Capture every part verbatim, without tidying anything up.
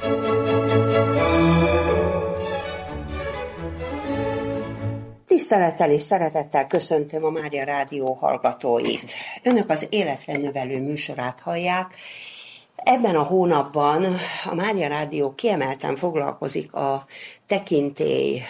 Tisztelettel és szeretettel köszöntöm a Mária Rádió hallgatóit. Önök az Életre Növelő műsorát hallják. Ebben a hónapban a Mária Rádió kiemelten foglalkozik a tekintély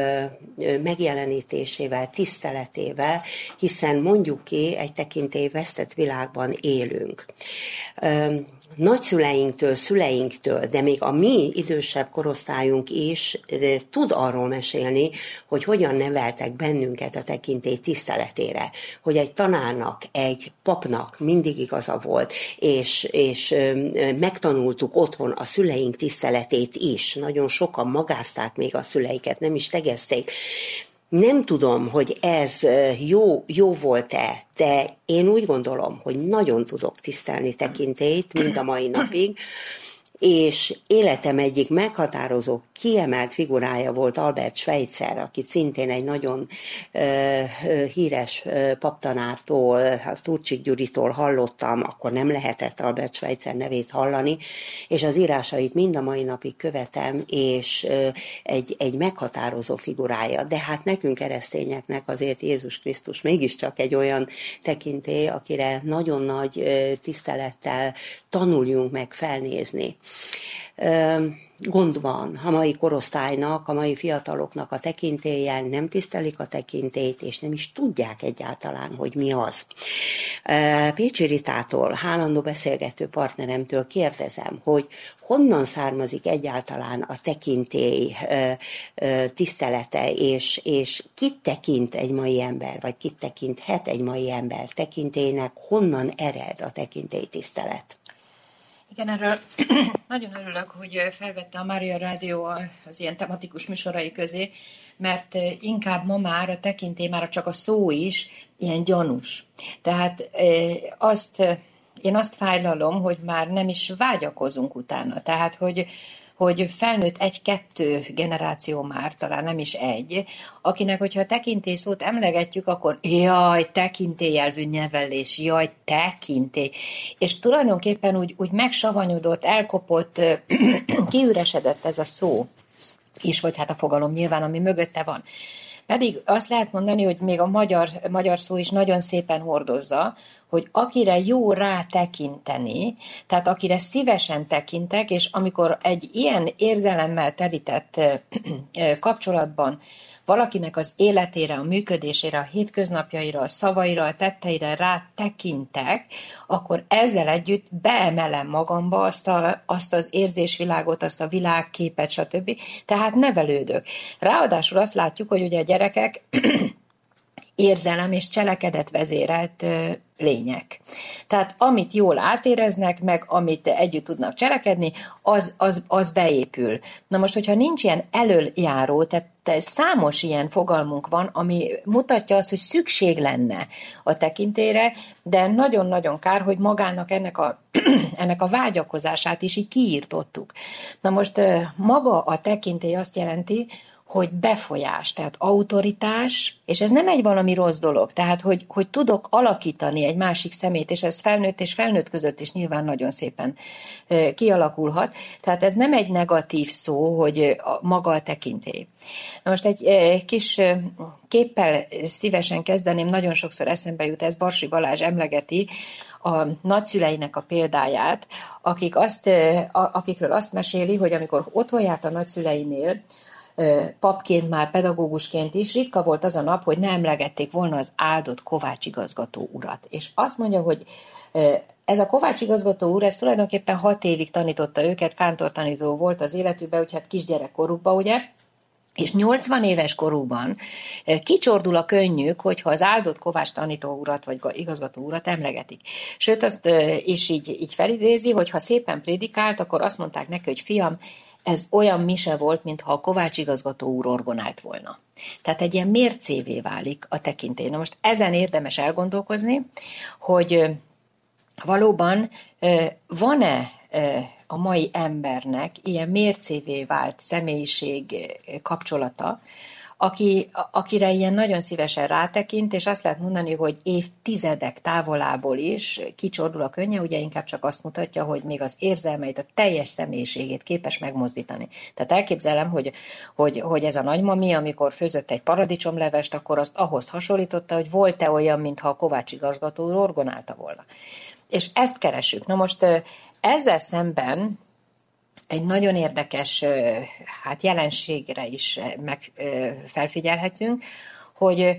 megjelenítésével, tiszteletével, hiszen mondjuk ki, egy tekintély vesztett világban élünk. Nagyszüleinktől, szüleinktől, de még a mi idősebb korosztályunk is tud arról mesélni, hogy hogyan neveltek bennünket a tekintély tiszteletére, hogy egy tanárnak, egy papnak mindig igaza volt, és, és megtanultuk otthon a szüleink tiszteletét is. Nagyon sokan magázták még a szüleiket, nem is tegezték. Nem tudom, hogy ez jó, jó volt-e, de én úgy gondolom, hogy nagyon tudok tisztelni tekintélyt, mind a mai napig, és életem egyik meghatározó, kiemelt figurája volt Albert Schweitzer, aki szintén egy nagyon uh, híres uh, paptanártól, Turcsik Gyuritól hallottam, akkor nem lehetett Albert Schweitzer nevét hallani, és az írásait mind a mai napig követem, és uh, egy, egy meghatározó figurája. De hát nekünk keresztényeknek azért Jézus Krisztus mégiscsak egy olyan tekintély, akire nagyon nagy uh, tisztelettel tanuljunk meg felnézni. Gond van a mai korosztálynak, a mai fiataloknak a tekintéllyel, nem tisztelik a tekintélyt, és nem is tudják egyáltalán, hogy mi az. Pécsi Ritától, állandó beszélgető partneremtől kérdezem, hogy honnan származik egyáltalán a tekintély tisztelete, és, és kit tekint egy mai ember, vagy kit tekinthet egy mai ember tekintélynek, honnan ered a tekintély tisztelet? Igen, erről nagyon örülök, hogy felvette a Mária Rádió az ilyen tematikus műsorai közé, mert inkább ma már a tekintély, már csak a szó is ilyen gyanús. Tehát azt, én azt fájlalom, hogy már nem is vágyakozunk utána. Tehát, hogy hogy felnőtt egy-kettő generáció már, talán nem is egy, akinek, hogyha a tekintély szót emlegetjük, akkor jaj, tekintélyelvű nevelés, jaj, tekintély. És tulajdonképpen úgy, úgy megsavanyodott, elkopott, kiüresedett ez a szó is, vagy hát a fogalom nyilván, ami mögötte van. Pedig azt lehet mondani, hogy még a magyar, magyar szó is nagyon szépen hordozza, hogy akire jó rá tekinteni, tehát akire szívesen tekintek, és amikor egy ilyen érzelemmel telített kapcsolatban valakinek az életére, a működésére, a hétköznapjaira, a szavaira, a tetteire rá tekintek, akkor ezzel együtt beemelem magamba azt, a, azt az érzésvilágot, azt a világképet, stb. Tehát nevelődök. Ráadásul azt látjuk, hogy ugye a gyerekek érzelem és cselekedet vezérelt lények. Tehát amit jól átéreznek, meg amit együtt tudnak cselekedni, az, az, az beépül. Na most, hogyha nincs ilyen elöljáró, tehát számos ilyen fogalmunk van, ami mutatja azt, hogy szükség lenne a tekintélyre, de nagyon-nagyon kár, hogy magának ennek a, ennek a vágyakozását is így kiírtottuk. Na most maga a tekintély azt jelenti, hogy befolyás, tehát autoritás, és ez nem egy valami rossz dolog, tehát hogy, hogy tudok alakítani egy másik szemét, és ez felnőtt és felnőtt között is nyilván nagyon szépen kialakulhat, tehát ez nem egy negatív szó, hogy maga a tekintély. Na most egy kis képpel szívesen kezdeném, nagyon sokszor eszembe jut, ez Barsi Balázs emlegeti a nagyszüleinek a példáját, akik azt, akikről azt meséli, hogy amikor otthon járt a nagyszüleinél, papként, már pedagógusként is ritka volt az a nap, hogy ne emlegették volna az áldott Kovács igazgató urat. És azt mondja, hogy ez a Kovács igazgató úr, ez tulajdonképpen hat évig tanította őket, kántortanító volt az életükben, úgyhogy hát kisgyerekkorukban, ugye, és nyolcvan éves korúban kicsordul a könnyük, hogyha az áldott Kovács tanító urat, vagy igazgató urat emlegetik. Sőt, azt is így, így felidézi, hogy ha szépen prédikált, akkor azt mondták neki, hogy fiam, ez olyan mise volt, mintha a Kovács igazgató úr orgonált volna. Tehát egy ilyen mércévé válik a tekintély. Na most ezen érdemes elgondolkozni, hogy valóban van-e a mai embernek ilyen mércévé vált személyiség kapcsolata, aki, akire ilyen nagyon szívesen rátekint, és azt lehet mondani, hogy évtizedek távolából is kicsordul a könnye, ugye inkább csak azt mutatja, hogy még az érzelmeit, a teljes személyiségét képes megmozdítani. Tehát elképzelem, hogy, hogy, hogy ez a nagymami, amikor főzött egy paradicsomlevest, akkor azt ahhoz hasonlította, hogy volt-e olyan, mintha a Kovács igazgató orgonálta volna. És ezt keressük. Na most ezzel szemben egy nagyon érdekes hát jelenségre is meg felfigyelhetünk, hogy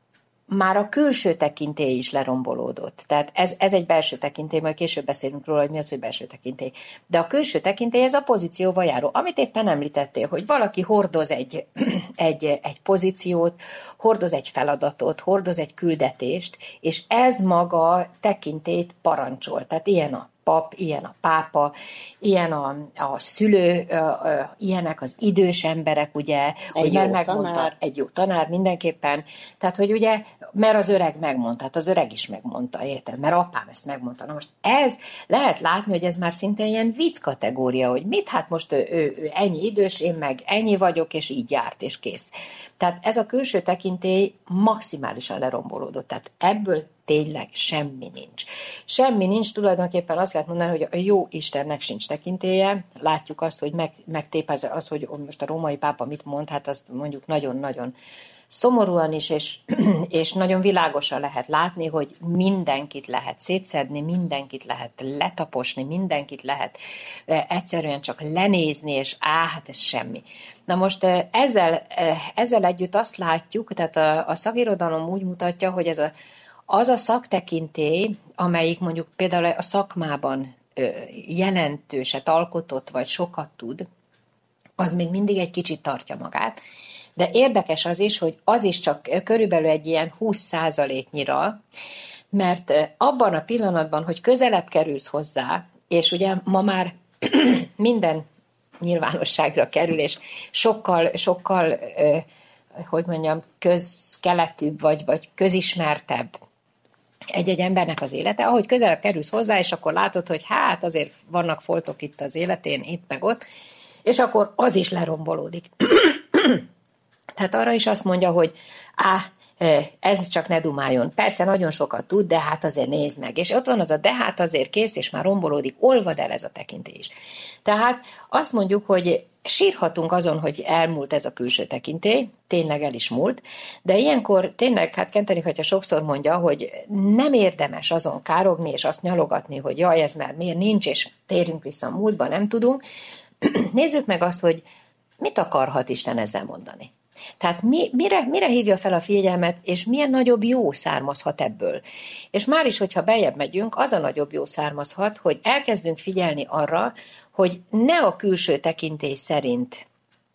már a külső tekintély is lerombolódott. Tehát ez, ez egy belső tekintély, majd később beszélünk róla, hogy mi az, hogy belső tekintély. De a külső tekintély ez a pozícióval járó. Amit éppen említettél, hogy valaki hordoz egy, egy, egy pozíciót, hordoz egy feladatot, hordoz egy küldetést, és ez maga tekintélyt parancsol. Tehát ilyen a pap, ilyen a pápa, ilyen a, a szülő, ö, ö, ilyenek az idős emberek, ugye, egy hogy jó megmondta, tanár. egy jó tanár mindenképpen, tehát, hogy ugye, mert az öreg megmondta, hát az öreg is megmondta, érted, mert apám ezt megmondta. Na most ez, lehet látni, hogy ez már szinte ilyen vicc kategória, hogy mit, hát most ő, ő, ő ennyi idős, én meg ennyi vagyok, és így járt, és kész. Tehát ez a külső tekintély maximálisan lerombolódott, tehát ebből tényleg semmi nincs. Semmi nincs, tulajdonképpen azt lehet mondani, hogy a jó Istennek sincs tekintélye. Látjuk azt, hogy meg, megtépez az, hogy most a római pápa mit mond, hát azt mondjuk nagyon-nagyon szomorúan is, és, és nagyon világosan lehet látni, hogy mindenkit lehet szétszedni, mindenkit lehet letaposni, mindenkit lehet egyszerűen csak lenézni, és á, hát ez semmi. Na most ezzel, ezzel együtt azt látjuk, tehát a, a szakirodalom úgy mutatja, hogy ez a az a szaktekintély, amelyik mondjuk például a szakmában jelentőset alkotott, vagy sokat tud, az még mindig egy kicsit tartja magát. De érdekes az is, hogy az is csak körülbelül egy ilyen húsz százaléknyira, mert abban a pillanatban, hogy közelebb kerülsz hozzá, és ugye ma már minden nyilvánosságra kerül, és sokkal, sokkal, hogy mondjam, közkeletűbb, vagy, vagy közismertebb egy-egy embernek az élete, ahogy közelebb kerülsz hozzá, és akkor látod, hogy hát azért vannak foltok itt az életén, itt meg ott, és akkor az is lerombolódik. Tehát arra is azt mondja, hogy á, ez csak ne dumáljon. Persze nagyon sokat tud, de hát azért nézd meg. És ott van az a de hát azért kész, és már rombolódik, olvad el ez a tekintély is. Tehát azt mondjuk, hogy sírhatunk azon, hogy elmúlt ez a külső tekintély, tényleg el is múlt, de ilyenkor tényleg, hát Kentenich atya sokszor mondja, hogy nem érdemes azon károgni, és azt nyalogatni, hogy jaj, ez már miért nincs, és térjünk vissza a múltba, nem tudunk. Nézzük meg azt, hogy mit akarhat Isten ezzel mondani. Tehát mi, mire, mire hívja fel a figyelmet, és milyen nagyobb jó származhat ebből. És már is, hogyha beljebb megyünk, az a nagyobb jó származhat, hogy elkezdünk figyelni arra, hogy ne a külső tekintély szerint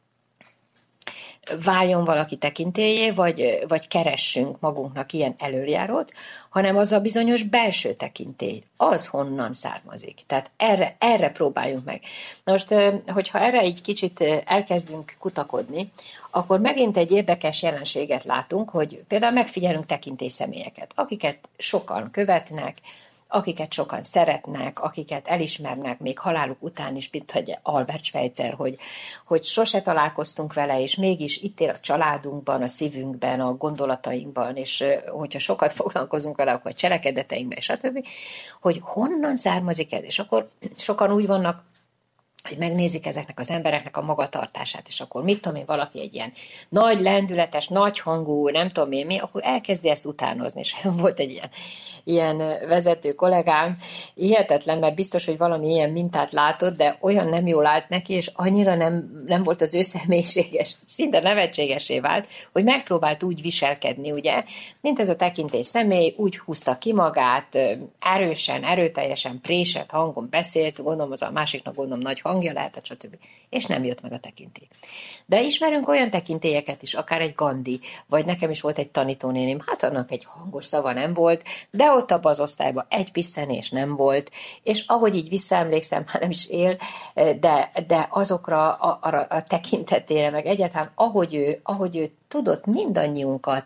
váljon valaki tekintélyé, vagy, vagy keressünk magunknak ilyen elöljárót, hanem az a bizonyos belső tekintély, az honnan származik. Tehát erre, erre próbáljunk meg. Na most, hogyha erre egy kicsit elkezdünk kutakodni, akkor megint egy érdekes jelenséget látunk, hogy például megfigyelünk tekintély személyeket, akiket sokan követnek, akiket sokan szeretnek, akiket elismernek még haláluk után is, mint hogy Albert Schweitzer, hogy, hogy sose találkoztunk vele, és mégis itt él a családunkban, a szívünkben, a gondolatainkban, és hogyha sokat foglalkozunk vele, akkor a cselekedeteinkben, stb., hogy honnan származik ez, és akkor sokan úgy vannak, hogy megnézik ezeknek az embereknek a magatartását, és akkor mit tudom én, valaki egy ilyen nagy lendületes, nagy hangú, nem tudom én mi, akkor elkezdi ezt utánozni, és volt egy ilyen, ilyen vezető kollégám, hihetetlen, mert biztos, hogy valami ilyen mintát látott, de olyan nem jól állt neki, és annyira nem, nem volt az ő személyiséges, szinte nevetségesé vált, hogy megpróbált úgy viselkedni, ugye, mint ez a tekintély személy, úgy húzta ki magát, erősen, erőteljesen, présett hangon beszélt, gondolom az a másiknak gondolom nagy hangja lehetett, stb. És nem jött meg a tekintély. De ismerünk olyan tekintélyeket is, akár egy Gandhi, vagy nekem is volt egy tanítónéném, hát annak egy hangos szava nem volt, de ott abban az osztályban egy pisszenés nem volt, és ahogy így visszaemlékszem, már nem is él, de, de azokra a, a, a tekintetére, meg egyáltalán ahogy ő, ahogy ő tudott mindannyiunkat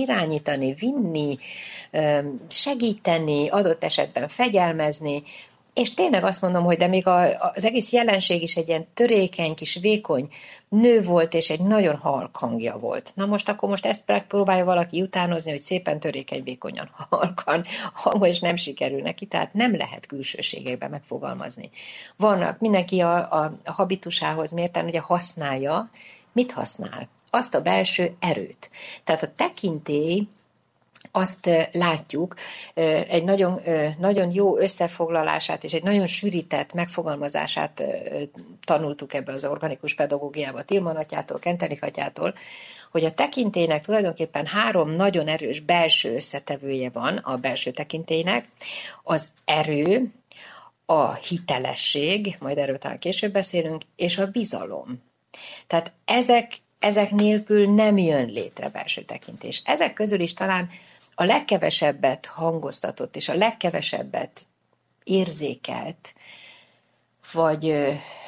irányítani, vinni, segíteni, adott esetben fegyelmezni, És tényleg azt mondom, hogy de még a, az egész jelenség is egy ilyen törékeny, kis vékony nő volt, és egy nagyon halk hangja volt. Na most akkor most ezt próbálja valaki utánozni, hogy szépen törékeny, vékonyan, halkan hangol, és nem sikerül neki, tehát nem lehet külsőségekben megfogalmazni. Vannak, mindenki a, a, a habitusához mérten ugye használja, mit használ? Azt a belső erőt. Tehát a tekintély, azt látjuk, egy nagyon, nagyon jó összefoglalását és egy nagyon sűrített megfogalmazását tanultuk ebbe az organikus pedagógiába Tilman atyától, Kentenich atyától, hogy a tekintélynek tulajdonképpen három nagyon erős belső összetevője van a belső tekintélynek. Az erő, a hitelesség, majd erről talán később beszélünk, és a bizalom. Tehát ezek, ezek nélkül nem jön létre belső tekintély. És ezek közül is talán a legkevesebbet hangoztatott, és a legkevesebbet érzékelt, vagy ö,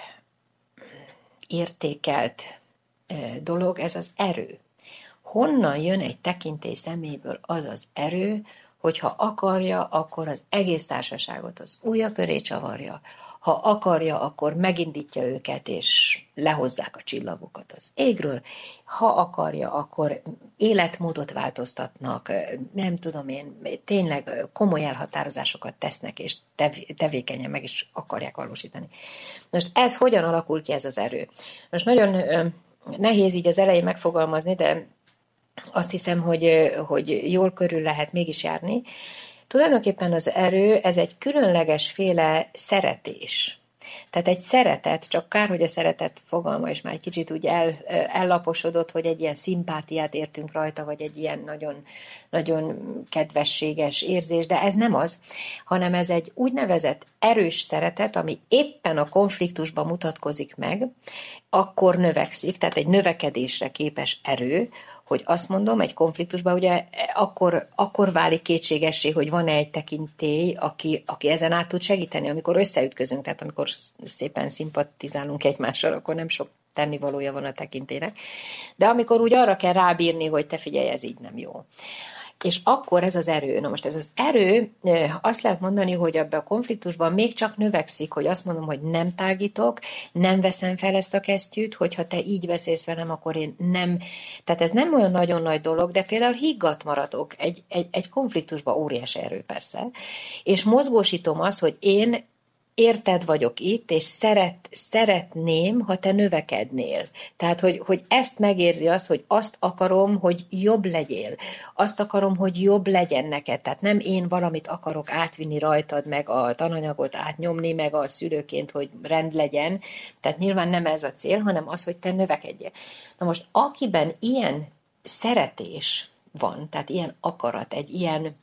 értékelt ö, dolog, ez az erő. Honnan jön egy tekintély szeméből az az erő, hogyha akarja, akkor az egész társaságot az ujja köré csavarja, ha akarja, akkor megindítja őket, és lehozzák a csillagokat az égről, ha akarja, akkor életmódot változtatnak, nem tudom én, tényleg komoly elhatározásokat tesznek, és tev- tevékenyen meg is akarják valósítani. Most ez hogyan alakul ki, ez az erő? Most nagyon nehéz így az elején megfogalmazni, de azt hiszem, hogy, hogy jól körül lehet mégis járni. Tulajdonképpen az erő, ez egy különleges féle szeretés. Tehát egy szeretet, csak kár, hogy a szeretet fogalma is már egy kicsit úgy el, ellaposodott, hogy egy ilyen szimpátiát értünk rajta, vagy egy ilyen nagyon, nagyon kedvességes érzés, de ez nem az, hanem ez egy úgynevezett erős szeretet, ami éppen a konfliktusban mutatkozik meg, akkor növekszik, tehát egy növekedésre képes erő, hogy azt mondom, egy konfliktusban ugye akkor, akkor válik kétségessé, hogy van-e egy tekintély, aki, aki ezen át tud segíteni, amikor összeütközünk, tehát amikor szépen szimpatizálunk egymással, akkor nem sok tennivalója van a tekintélynek. De amikor úgy arra kell rábírni, hogy te figyelj, ez így nem jó. És akkor ez az erő. Na most ez az erő, azt lehet mondani, hogy ebben a konfliktusban még csak növekszik, hogy azt mondom, hogy nem tágítok, nem veszem fel ezt a kesztyűt, hogyha te így beszélsz velem, akkor én nem... Tehát ez nem olyan nagyon nagy dolog, de például higgadt maradok egy, egy, egy konfliktusban, óriási erő persze, és mozgósítom azt, hogy én érted vagyok itt, és szeret, szeretném, ha te növekednél. Tehát, hogy, hogy ezt megérzi azt, hogy azt akarom, hogy jobb legyél. Azt akarom, hogy jobb legyen neked. Tehát nem én valamit akarok átvinni rajtad, meg a tananyagot átnyomni, meg a szülőként, hogy rend legyen. Tehát nyilván nem ez a cél, hanem az, hogy te növekedjél. Na most, akiben ilyen szeretés van, tehát ilyen akarat, egy ilyen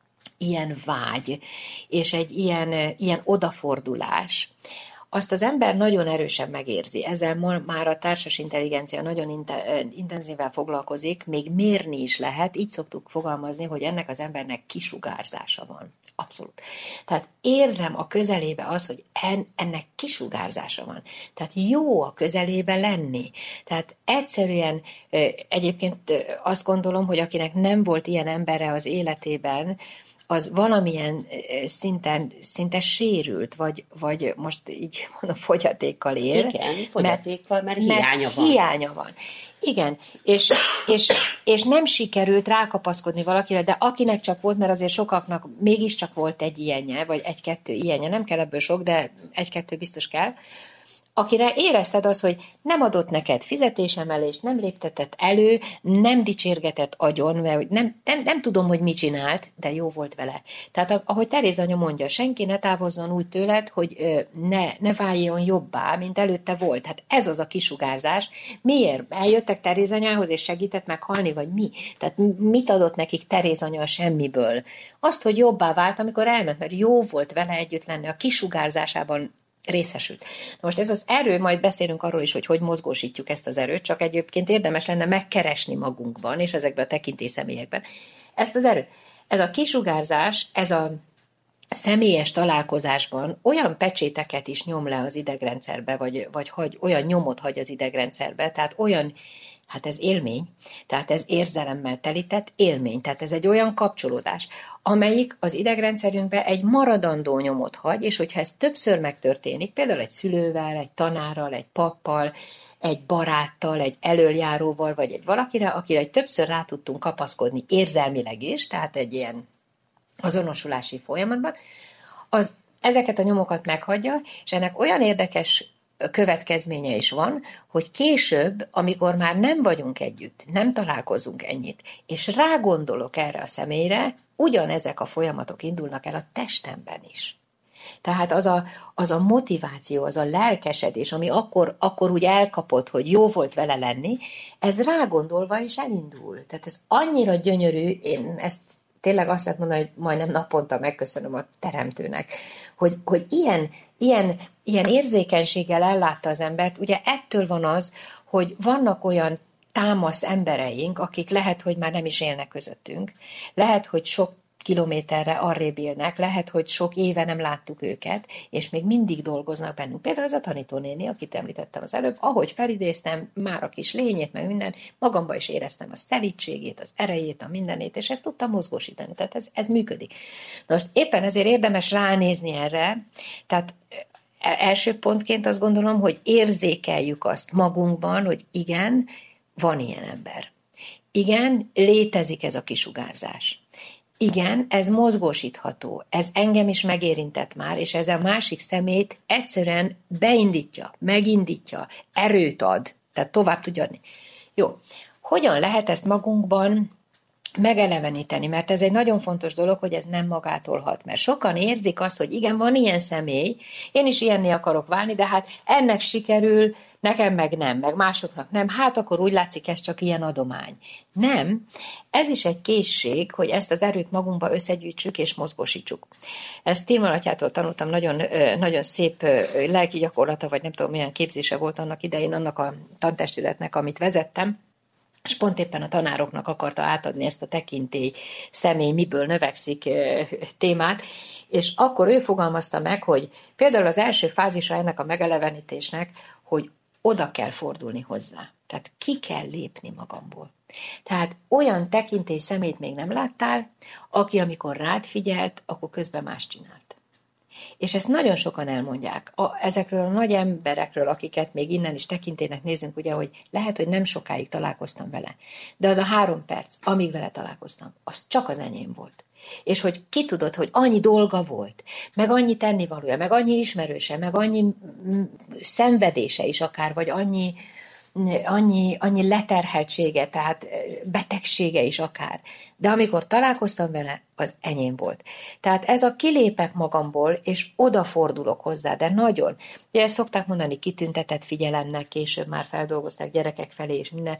ilyen vágy, és egy ilyen, ilyen odafordulás, azt az ember nagyon erősen megérzi. Ezzel már a társas intelligencia nagyon intenzíven foglalkozik, még mérni is lehet, így szoktuk fogalmazni, hogy ennek az embernek kisugárzása van. Abszolút. Tehát érzem a közelébe az, hogy en, ennek kisugárzása van. Tehát jó a közelébe lenni. Tehát egyszerűen egyébként azt gondolom, hogy akinek nem volt ilyen embere az életében, az valamilyen szinten, szinte sérült, vagy, vagy most így mondom, fogyatékkal él. Igen, fogyatékkal, mert, mert hiánya mert van. hiánya van. Igen, és, és, és nem sikerült rákapaszkodni valakire, de akinek csak volt, mert azért sokaknak mégiscsak volt egy ilyenje, vagy egy-kettő ilyenje, nem kell ebből sok, de egy-kettő biztos kell, akire érezted az, hogy nem adott neked fizetésemelést, nem léptetett elő, nem dicsérgetett agyon, mert nem, nem, nem tudom, hogy mit csinált, de jó volt vele. Tehát ahogy Teréz anya mondja, senki ne távozzon úgy tőled, hogy ne, ne váljon jobbá, mint előtte volt. Hát ez az a kisugárzás. Miért? Eljöttek Teréz anyához, és segített meghalni, vagy mi? Tehát mit adott nekik Teréz anya a semmiből? Azt, hogy jobbá vált, amikor elment, mert jó volt vele együtt lenni, a kisugárzásában részesült. Na most ez az erő, majd beszélünk arról is, hogy hogy mozgósítjuk ezt az erőt, csak egyébként érdemes lenne megkeresni magunkban, és ezekben a tekintély személyekben ezt az erőt. Ez a kisugárzás, ez a, személyes találkozásban olyan pecséteket is nyom le az idegrendszerbe, vagy, vagy hagy, olyan nyomot hagy az idegrendszerbe, tehát olyan, hát ez élmény, tehát ez érzelemmel telített élmény, tehát ez egy olyan kapcsolódás, amelyik az idegrendszerünkbe egy maradandó nyomot hagy, és hogyha ez többször megtörténik, például egy szülővel, egy tanárral, egy pappal, egy baráttal, egy elöljáróval, vagy egy valakire, akire egy többször rá tudtunk kapaszkodni érzelmileg is, tehát egy ilyen azonosulási folyamatban, az ezeket a nyomokat meghagyja, és ennek olyan érdekes következménye is van, hogy később, amikor már nem vagyunk együtt, nem találkozunk ennyit, és rágondolok erre a személyre, ugyanezek a folyamatok indulnak el a testemben is. Tehát az a, az a motiváció, az a lelkesedés, ami akkor, akkor úgy elkapott, hogy jó volt vele lenni, ez rágondolva is elindul. Tehát ez annyira gyönyörű, én ezt tényleg azt lehet mondani, hogy majdnem naponta megköszönöm a teremtőnek, hogy, hogy ilyen, ilyen, ilyen érzékenységgel ellátta az embert. Ugye ettől van az, hogy vannak olyan támasz embereink, akik lehet, hogy már nem is élnek közöttünk. Lehet, hogy sok kilométerre arrébb élnek, lehet, hogy sok éve nem láttuk őket, és még mindig dolgoznak bennünk. Például az a tanítónéni, akit említettem az előbb, ahogy felidéztem már a kis lényét, meg minden, magamban is éreztem a szelítségét, az erejét, a mindenét, és ezt tudtam mozgósítani. Tehát ez, ez működik. Na most éppen ezért érdemes ránézni erre, tehát első pontként azt gondolom, hogy érzékeljük azt magunkban, hogy igen, van ilyen ember. Igen, létezik ez a kisugárzás. Igen, ez mozgósítható, ez engem is megérintett már, és ez a másik szemét egyszerűen beindítja, megindítja, erőt ad, tehát tovább tudja adni. Jó, hogyan lehet ezt magunkban megeleveníteni, mert ez egy nagyon fontos dolog, hogy ez nem magától hat, mert sokan érzik azt, hogy igen, van ilyen személy, én is ilyenné akarok válni, de hát ennek sikerül, nekem meg nem, meg másoknak nem, hát akkor úgy látszik, ez csak ilyen adomány. Nem, ez is egy készség, hogy ezt az erőt magunkba összegyűjtsük és mozgósítsuk. Ezt Tilman atyától tanultam, nagyon, nagyon szép lelki gyakorlata, vagy nem tudom, milyen képzése volt annak idején, annak a tantestületnek, amit vezettem, és pont éppen a tanároknak akarta átadni ezt a tekintély, személy, miből növekszik témát, és akkor ő fogalmazta meg, hogy például az első fázisa ennek a megelevenítésnek, hogy oda kell fordulni hozzá. Tehát ki kell lépni magamból. Tehát olyan tekintély szemét még nem láttál, aki amikor rád figyelt, akkor közben más csinált. És ezt nagyon sokan elmondják. A, ezekről a nagy emberekről, akiket még innen is tekintének nézünk, ugye, hogy lehet, hogy nem sokáig találkoztam vele. De az a három perc, amíg vele találkoztam, az csak az enyém volt. És hogy ki tudod, hogy annyi dolga volt, meg annyi tennivalója, meg annyi ismerőse, meg annyi szenvedése is akár, vagy annyi, annyi, annyi leterheltsége, tehát betegsége is akár. De amikor találkoztam vele, az enyém volt. Tehát ez a kilépek magamból, és odafordulok hozzá, de nagyon. Ugye ezt szokták mondani, kitüntetett figyelemnek, később már feldolgozták gyerekek felé, és minden.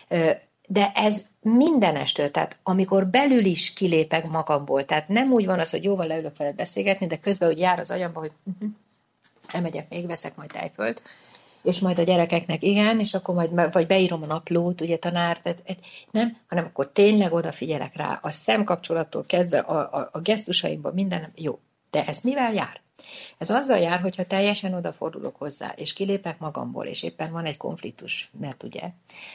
De ez mindenestől, tehát amikor belül is kilépek magamból, tehát nem úgy van az, hogy jóval leülök veled beszélgetni, de közben úgy jár az agyamba, hogy uh-huh, elmegyek még, veszek majd tejfölt, és majd a gyerekeknek igen, és akkor majd vagy beírom a naplót, ugye tanár, tehát, nem, hanem akkor tényleg odafigyelek rá, a szemkapcsolattól kezdve, a, a, a gesztusaimban minden, jó. De ez mivel jár? Ez azzal jár, hogyha teljesen odafordulok hozzá, és kilépek magamból, és éppen van egy konfliktus, mert ugye,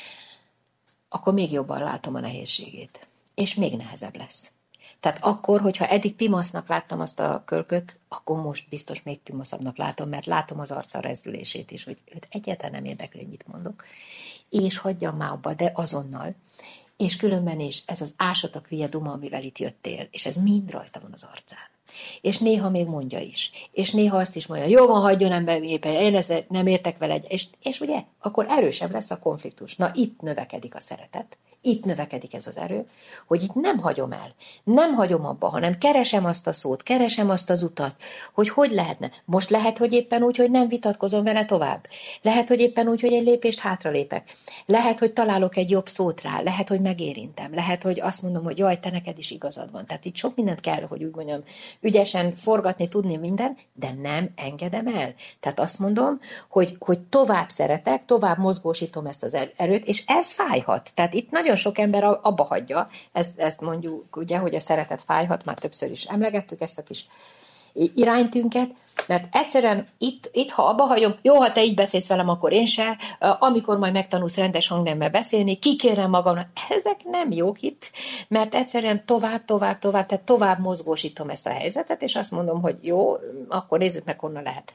akkor még jobban látom a nehézségét. És még nehezebb lesz. Tehát akkor, hogyha eddig pimasznak láttam azt a kölköt, akkor most biztos még pimaszabbnak látom, mert látom az arca rezdülését is, hogy őt egyáltalán nem érdekli, hogy mit mondok. És hagyjam már abba, de azonnal. És különben is ez az ásatak hülye duma, amivel itt jöttél, és ez mind rajta van az arcán. És néha még mondja is. És néha azt is mondja, jó van, hagyjon ember, én ezt nem értek vele. És, és ugye, akkor erősebb lesz a konfliktus. Na, itt növekedik a szeretet. Itt növekedik ez az erő, hogy itt nem hagyom el, nem hagyom abba, hanem keresem azt a szót, keresem azt az utat, hogy hogy lehetne. Most lehet, hogy éppen úgy, hogy nem vitatkozom vele tovább. Lehet, hogy éppen úgy, hogy egy lépést hátralépek. Lehet, hogy találok egy jobb szót rá, lehet, hogy megérintem, lehet, hogy azt mondom, hogy jaj, te neked is igazad van. Tehát itt sok mindent kell, hogy úgy mondjam, ügyesen forgatni, tudni minden, de nem engedem el. Tehát azt mondom, hogy, hogy tovább szeretek, tovább mozgósítom ezt az erőt, és ez fájhat. Tehát itt nagyon sok ember abba hagyja, ezt, ezt mondjuk, ugye, hogy a szeretet fájhat, már többször is emlegettük ezt a kis iránytünket, mert egyszerűen itt, itt, ha abba hagyom, jó, ha te így beszélsz velem, akkor én se, amikor majd megtanulsz rendes hangnemmel beszélni, kikérem magamnak, ezek nem jók itt, mert egyszerűen tovább, tovább, tovább, tehát tovább mozgósítom ezt a helyzetet, és azt mondom, hogy jó, akkor nézzük meg, honnan lehet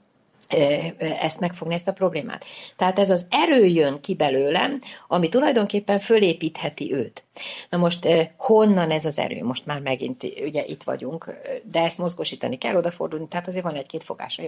ezt megfogni, ezt a problémát. Tehát ez az erő jön ki belőlem, ami tulajdonképpen fölépítheti őt. Na most honnan ez az erő? Most már megint ugye itt vagyunk, de ezt mozgósítani kell, odafordulni, tehát azért van egy-két fogása, jó.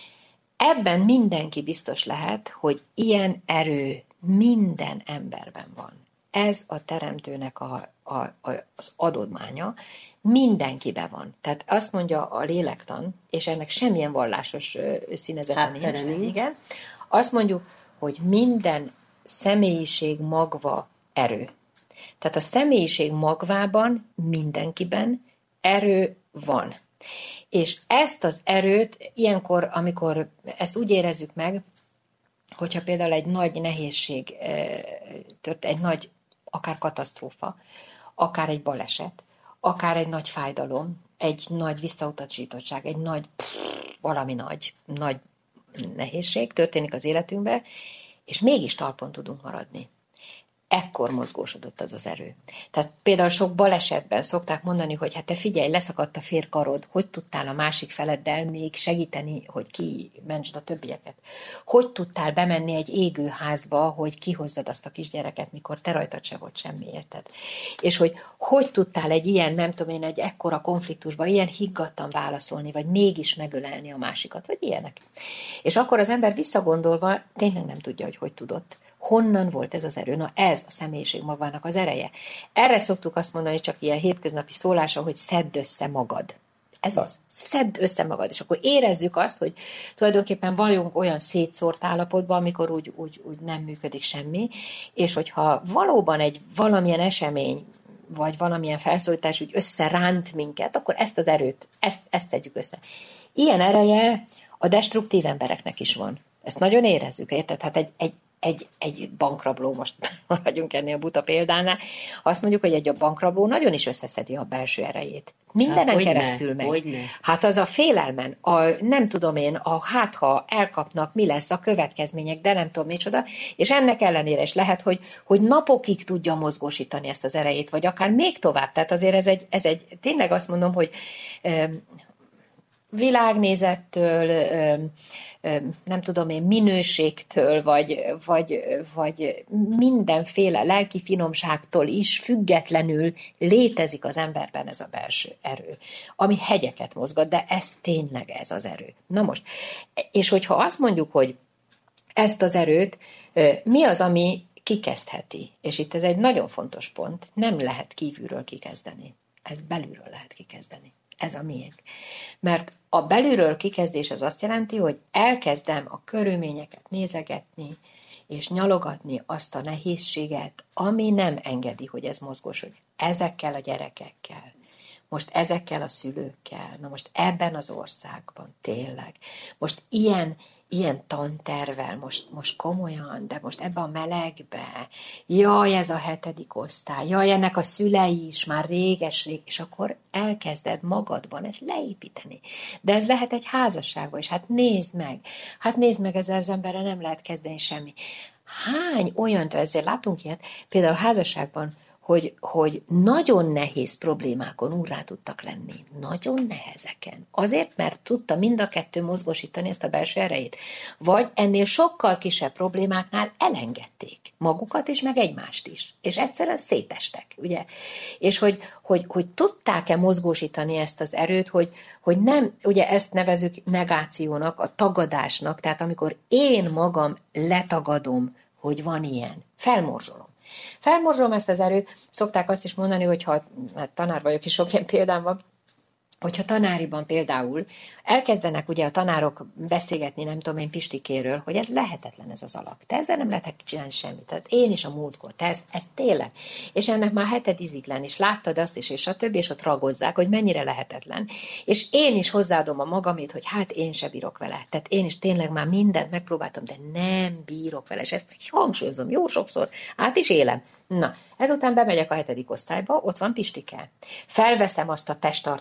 Ebben mindenki biztos lehet, hogy ilyen erő minden emberben van. Ez a teremtőnek a, a, a, az adománya, mindenkiben van. Tehát azt mondja a lélektan, és ennek semmilyen vallásos színezete hát, nincs. nincs. Igen. Azt mondjuk, hogy minden személyiség magva erő. Tehát a személyiség magvában, mindenkiben erő van. És ezt az erőt ilyenkor, amikor ezt úgy érezzük meg, hogyha például egy nagy nehézség tört, egy nagy, akár katasztrófa, akár egy baleset, akár egy nagy fájdalom, egy nagy visszautasítottság, egy nagy, pff, valami nagy, nagy nehézség történik az életünkben, és mégis talpon tudunk maradni. Ekkor mozgósodott az az erő. Tehát például sok balesetben szokták mondani, hogy hát te figyelj, leszakadt a férkarod, hogy tudtál a másik feleddel még segíteni, hogy kimentsd a többieket? Hogy tudtál bemenni egy égőházba, hogy kihozzad azt a kisgyereket, mikor te rajtad se volt semmi, érted? És hogy hogy tudtál egy ilyen, nem tudom én, egy ekkora konfliktusba ilyen higgadtan válaszolni, vagy mégis megölelni a másikat, vagy ilyenek. És akkor az ember visszagondolva tényleg nem tudja, hogy hogy tudott. Honnan volt ez az erő? Na ez a személyiség magának az ereje. Erre szoktuk azt mondani, csak ilyen hétköznapi szólása, hogy szedd össze magad. Ez az. Szedd össze magad. És akkor érezzük azt, hogy tulajdonképpen vagyunk olyan szétszórt állapotban, amikor úgy, úgy, úgy nem működik semmi, és hogyha valóban egy valamilyen esemény, vagy valamilyen felszólítás úgy összeránt minket, akkor ezt az erőt, ezt, ezt szedjük össze. Ilyen ereje a destruktív embereknek is van. Ezt nagyon érezzük, érted? Hát egy, egy Egy, egy bankrabló, most maradjunk ennél a buta példánál, azt mondjuk, hogy egy bankrabló nagyon is összeszedi a belső erejét. Mindenen hát, keresztül ne, megy. Hát az a félelmen, a, nem tudom én, a hát ha elkapnak, mi lesz a következmények, de nem tudom micsoda, és ennek ellenére is lehet, hogy, hogy napokig tudja mozgósítani ezt az erejét, vagy akár még tovább. Tehát azért ez egy, ez egy tényleg azt mondom, hogy világnézettől, nem tudom én, minőségtől, vagy, vagy, vagy mindenféle lelki finomságtól is függetlenül létezik az emberben ez a belső erő, ami hegyeket mozgat, de ez tényleg ez az erő. Na most, és hogyha azt mondjuk, hogy ezt az erőt, mi az, ami kikezdheti? És itt ez egy nagyon fontos pont, nem lehet kívülről kikezdeni, ez belülről lehet kikezdeni. Ez a miénk. Mert a belülről kikezdés az azt jelenti, hogy elkezdem a körülményeket nézegetni, és nyalogatni azt a nehézséget, ami nem engedi, hogy ez mozgósodj. Ezekkel a gyerekekkel, most ezekkel a szülőkkel, na most ebben az országban, tényleg, most ilyen, ilyen tantervel, most, most komolyan, de most ebbe a melegbe, jaj, ez a hetedik osztály, jaj, ennek a szülei is már réges-rég, és akkor elkezded magadban ezt leépíteni. De ez lehet egy házasságban is, hát nézd meg, hát nézd meg, ezzel az emberre nem lehet kezdeni semmi. Hány olyan, ezért látunk ilyet, például a házasságban, Hogy, hogy nagyon nehéz problémákon úrrá tudtak lenni. Nagyon nehezeken. Azért, mert tudta mind a kettő mozgósítani ezt a belső erejét. Vagy ennél sokkal kisebb problémáknál elengedték magukat is, meg egymást is. És egyszerűen szétestek, ugye? És hogy, hogy, hogy tudták-e mozgósítani ezt az erőt, hogy, hogy nem, ugye ezt nevezzük negációnak, a tagadásnak, tehát amikor én magam letagadom, hogy van ilyen, felmorzsolom. Felmorzsolom ezt az erőt, szokták azt is mondani, hogyha, hát tanár vagyok is, sok ilyen példám van, hogyha tanáriban például elkezdenek ugye a tanárok beszélgetni, nem tudom én, Pistikéről, hogy ez lehetetlen ez az alak. Te ezzel nem lehet csinálni semmit. Tehát én is a múltkor, te ez, ez tényleg. És ennek már heted iziglen, és láttad azt is, és a többi, és ott ragozzák, hogy mennyire lehetetlen. És én is hozzáadom a magamét, hogy hát én se bírok vele. Tehát én is tényleg már mindent megpróbáltam, de nem bírok vele. És ezt hangsúlyozom jó sokszor, át is élem. Na, ezután bemegyek a hetedik osztályba, ott van Pistike. Felveszem azt a testtartást, amit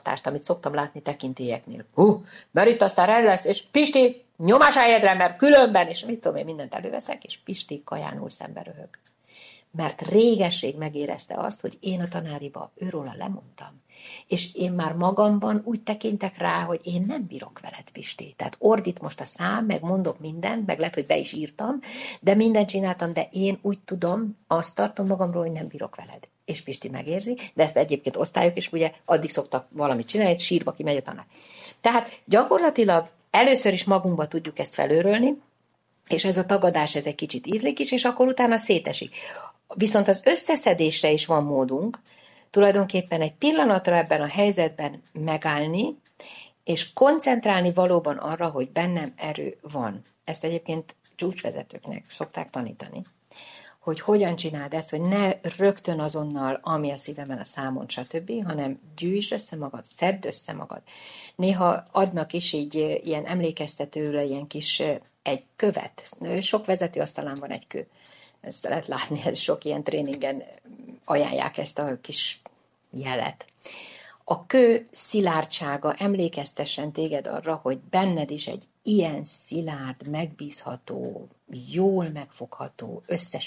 szoktam látni tekintélyeknél. Hú, mert itt aztán rend lesz, és Pisti, nyomás helyedre, mert különben, és mit tudom én, mindent előveszek, és Pisti kajánul szembe röhög. Mert régesség megérezte azt, hogy én a tanáriba őróla lemondtam. És én már magamban úgy tekintek rá, hogy én nem bírok veled, Pisti. Tehát ordít most a szám, meg mondok mindent, meg lehet, hogy be is írtam, de mindent csináltam, de én úgy tudom, azt tartom magamról, hogy nem bírok veled. És Pisti megérzi, de ezt egyébként osztályok is ugye addig szoktak valamit csinálni, egy sírba kimegy a tanár. Tehát gyakorlatilag először is magunkba tudjuk ezt felőrölni, és ez a tagadás, ez egy kicsit ízlik is, és akkor utána szétesik. Viszont az összeszedésre is van módunk, tulajdonképpen egy pillanatra ebben a helyzetben megállni, és koncentrálni valóban arra, hogy bennem erő van. Ezt egyébként csúcsvezetőknek szokták tanítani, hogy hogyan csináld ezt, hogy ne rögtön azonnal, ami a szívemen, a számon, stb., hanem gyűjtsd össze magad, szedd össze magad. Néha adnak is így ilyen emlékeztetőre ilyen kis egy követ. Sok vezetőasztalán van egy kő. Ezt lehet látni, ez sok ilyen tréningen ajánlják ezt a kis jelet. A kő szilárdsága emlékeztessen téged arra, hogy benned is egy ilyen szilárd, megbízható, jól megfogható,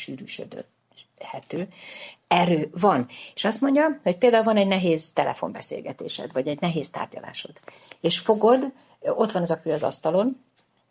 összesűrűsödhető erő van. És azt mondja, hogy például van egy nehéz telefonbeszélgetésed, vagy egy nehéz tárgyalásod. És fogod, ott van az a kő az asztalon,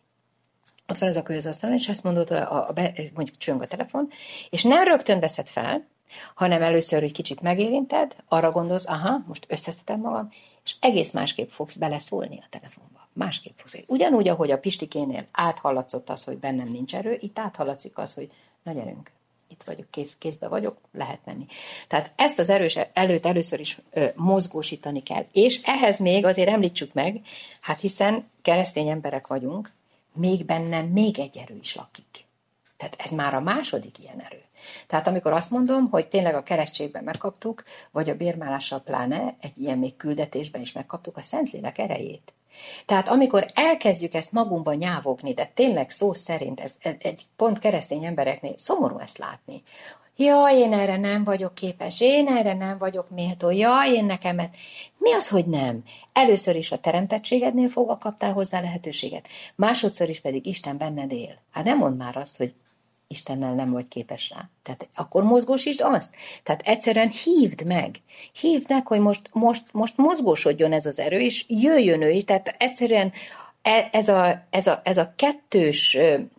ott van az a kő az asztalon, és azt mondod, a, a, mondjuk csöng a telefon, és nem rögtön veszed fel, hanem először egy kicsit megérinted, arra gondolsz, aha, most összeszedem magam, és egész másképp fogsz beleszólni a telefonba. Másképp fogsz. Ugyanúgy, ahogy a Pistikénél áthallatszott az, hogy bennem nincs erő, itt áthallatszik az, hogy na gyerünk, itt vagyok, kész, kézbe vagyok, lehet menni. Tehát ezt az erős előtt először is ö, mozgósítani kell. És ehhez még azért említsük meg, hát hiszen keresztény emberek vagyunk, még bennem még egy erő is lakik. Tehát ez már a második ilyen erő. Tehát amikor azt mondom, hogy tényleg a keresztségben megkaptuk, vagy a bérmálással pláne, egy ilyen még küldetésben is megkaptuk a Szentlélek erejét. Tehát amikor elkezdjük ezt magunkban nyávogni, de tényleg szó szerint, ez, ez egy pont keresztény embereknél szomorú ezt látni. Jaj, én erre nem vagyok képes, én erre nem vagyok méltó, jaj, én nekem ez. Mi az, hogy nem? Először is a teremtettségednél fogva kaptál hozzá lehetőséget, másodszor is pedig Isten benned él. Hát nem mondd már azt, hogy Istennel nem vagy képes rá. Tehát akkor mozgósítsd azt. Tehát egyszerűen hívd meg. Hívd meg, hogy most, most, most mozgósodjon ez az erő, és jöjjön ő is. Tehát egyszerűen ez a, ez a, ez a kettős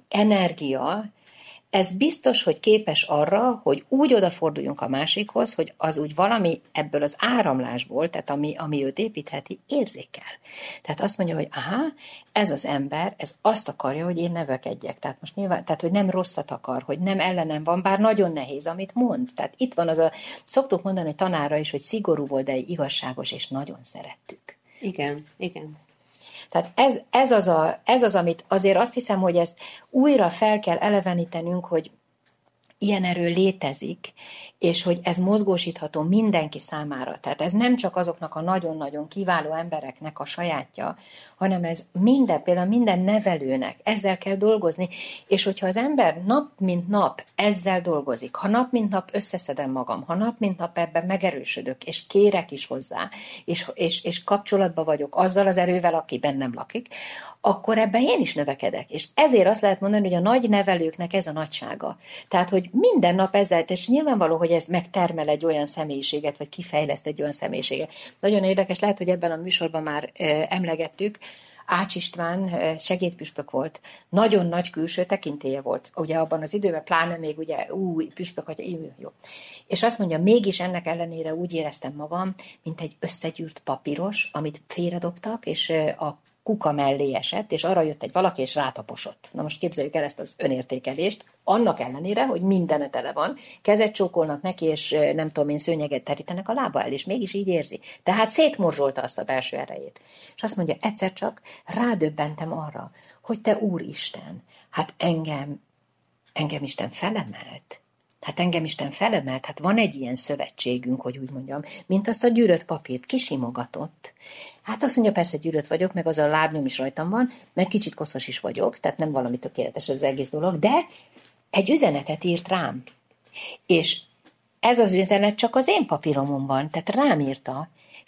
energia, ez biztos, hogy képes arra, hogy úgy odaforduljunk a másikhoz, hogy az úgy valami ebből az áramlásból, tehát ami, ami őt építheti, érzékel. Tehát azt mondja, hogy aha, ez az ember, ez azt akarja, hogy én növekedjek. Tehát most nyilván, tehát hogy nem rosszat akar, hogy nem ellenem van, bár nagyon nehéz, amit mond. Tehát itt van az a, szoktuk mondani tanára is, hogy szigorú volt, de igazságos, és nagyon szerettük. Igen, igen. Tehát ez, ez, az a, ez az, amit azért azt hiszem, hogy ezt újra fel kell elevenítenünk, hogy ilyen erő létezik, és hogy ez mozgósítható mindenki számára. Tehát ez nem csak azoknak a nagyon-nagyon kiváló embereknek a sajátja, hanem ez minden, például minden nevelőnek, ezzel kell dolgozni, és hogyha az ember nap mint nap ezzel dolgozik, ha nap mint nap összeszedem magam, ha nap mint nap ebben megerősödök, és kérek is hozzá, és, és, és kapcsolatban vagyok azzal az erővel, aki bennem lakik, akkor ebben én is növekedek. És ezért azt lehet mondani, hogy a nagy nevelőknek ez a nagysága. Tehát, hogy minden nap ezzel, és nyilvánvaló, hogy ez megtermel egy olyan személyiséget, vagy kifejleszt egy olyan személyiséget. Nagyon érdekes, lehet, hogy ebben a műsorban már emlegettük, Ács István segédpüspök volt, nagyon nagy külső tekintélye volt. Ugye abban az időben, pláne még ugye új püspök, hogy jó. És azt mondja, mégis ennek ellenére úgy éreztem magam, mint egy összegyűrt papíros, amit félredobtak, és a kuka mellé esett, és arra jött egy valaki, és rátaposott. Na most képzeljük el ezt az önértékelést, annak ellenére, hogy mindene tele van, kezet csókolnak neki, és nem tudom én, szőnyeget terítenek a lába el, és mégis így érzi. Tehát szétmorzsolta azt a belső erejét. És azt mondja, egyszer csak rádöbbentem arra, hogy te Úristen, hát engem, engem Isten felemelt. Hát engem Isten felemelt, hát van egy ilyen szövetségünk, hogy úgy mondjam, mint azt a gyűrött papírt kisimogatott. Hát azt mondja, persze gyűrött vagyok, meg az a lábnyom is rajtam van, meg kicsit koszos is vagyok, tehát nem valami tökéletes az egész dolog, de egy üzenetet írt rám. És ez az üzenet csak az én papíromon van, tehát rám írta, és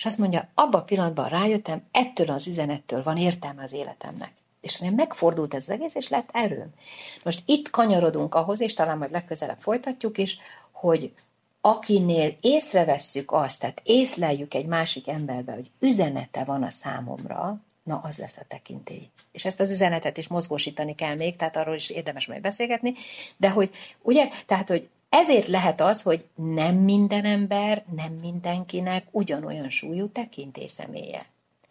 És azt mondja, abban a pillanatban rájöttem, ettől az üzenettől van értelme az életemnek. És azért megfordult ez az egész, és lett erőm. Most itt kanyarodunk ahhoz, és talán majd legközelebb folytatjuk is, hogy akinél észrevesszük azt, tehát észleljük egy másik emberbe, hogy üzenete van a számomra, na az lesz a tekintély. És ezt az üzenetet is mozgósítani kell még, tehát arról is érdemes majd beszélgetni, de hogy, ugye, tehát, hogy ezért lehet az, hogy nem minden ember, nem mindenkinek ugyanolyan súlyú tekintély személye.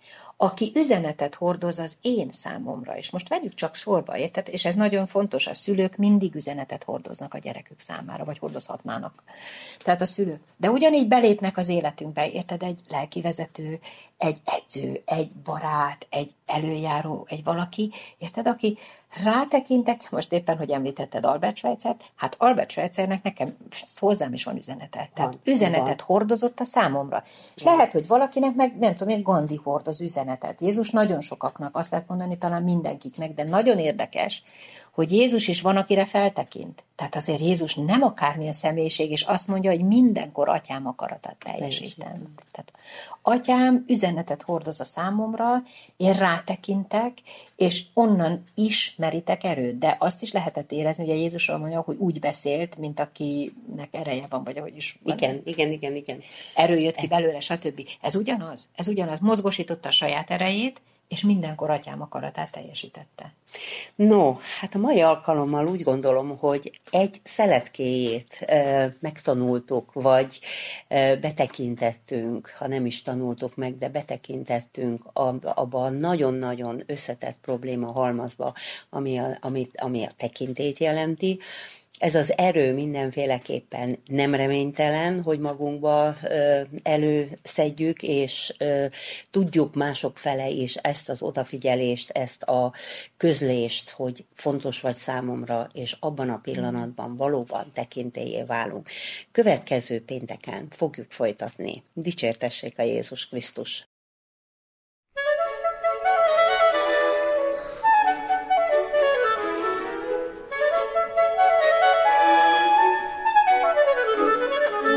Aki üzenetet hordoz az én számomra, és most vegyük csak sorba, érted? És ez nagyon fontos, a szülők mindig üzenetet hordoznak a gyerekük számára, vagy hordozhatnának. Tehát a szülők. De ugyanígy belépnek az életünkbe, érted? Egy lelkivezető, egy edző, egy barát, egy előjáró, egy valaki, érted? Aki rátekintek, most éppen, hogy említetted Albert Schweitzert, hát Albert Schweitzernek nekem hozzám is van üzenete. Tehát van, üzenetet van. Hordozott a számomra. És van. Lehet, hogy valakinek meg, nem tudom én, Gandhi hordoz üzenetet. Jézus nagyon sokaknak, azt lehet mondani, talán mindenkiknek, de nagyon érdekes, hogy Jézus is van, akire feltekint. Tehát azért Jézus nem akármilyen személyiség, és azt mondja, hogy mindenkor atyám akaratát teljesítem. Tehát atyám üzenetet hordoz a számomra, én rátekintek, és onnan is merítek erőt. De azt is lehetett érezni, ugye Jézusról mondja, hogy úgy beszélt, mint akinek ereje van, vagy ahogy is van. Igen, igen, igen, igen. Erő jött ki belőle, stb. Ez ugyanaz? Ez ugyanaz. Mozgósította a saját erejét, és mindenkor atyám akaratát teljesítette. No, hát a mai alkalommal úgy gondolom, hogy egy szeletkéjét e, megtanultuk, vagy e, betekintettünk, ha nem is tanultuk meg, de betekintettünk abba a nagyon-nagyon összetett probléma halmazba, ami a, amit, ami a tekintélyt jelenti. Ez az erő mindenféleképpen nem reménytelen, hogy magunkba ö, előszedjük, és ö, tudjuk mások fele is ezt az odafigyelést, ezt a közlést, hogy fontos vagy számomra, és abban a pillanatban valóban tekintélyé válunk. Következő pénteken fogjuk folytatni. Dicsértessék a Jézus Krisztus!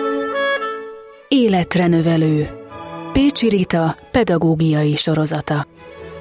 Életre növelő. Pécsi Rita pedagógiai sorozata.